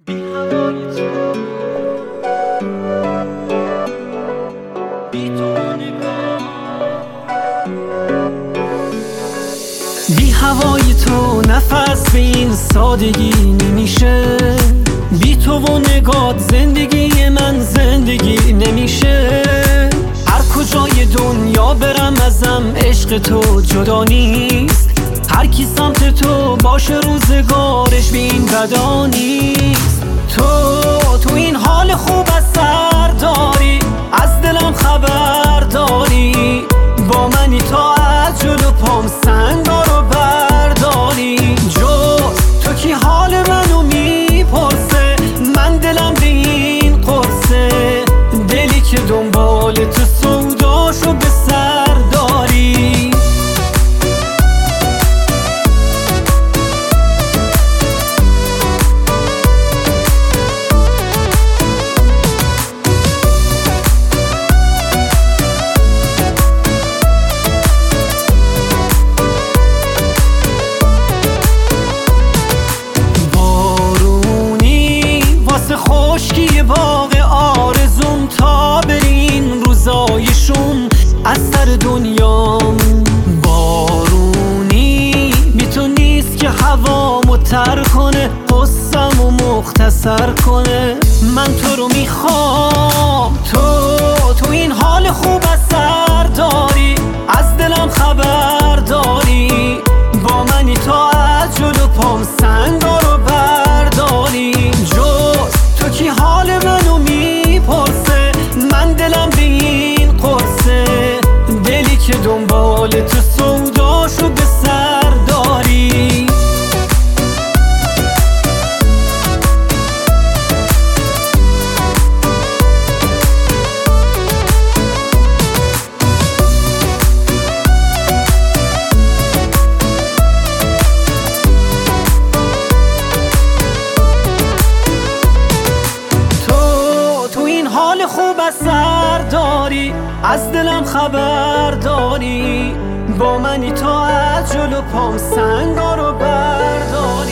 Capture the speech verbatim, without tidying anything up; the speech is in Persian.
بی هوای تو، بی تو نگاه، بی هوای تو نفس به این سادگی نمیشه. بی تو و نگات زندگی من زندگی نمیشه. هر کجای دنیا برم ازم عشق تو جدا نیست. هر کی سمت تو باشه روزگارش به این بدا نیست. تو تو این حال خوب از سر داری، از دلم خبر داری. با منی تا از جلو پام سنگارو برداری. جز تو کی حال منو میپرسه، من دلم به این قرصه. دلی که دنبال تو سوداشو به سر داری. خشکی باغ آرزوم تا برین روزایشون از سر دنیام. بارونی بی تو نیست که هوامو تر کنه، قصه‌مو مختصر کنه. من تو رو میخوام. تو تو این حال خوب از سر داری، از دلم خبر داری. با منی تا از جلو پام سنگارو برداری. تو کی حال منو میپرسه، من دلم به این قرصه. دلی که دنبال تو سوداشو به سر داری. حال خوب از سر داری، از دلم خبر داری. با منی تا از جلو پام سنگارو برداری.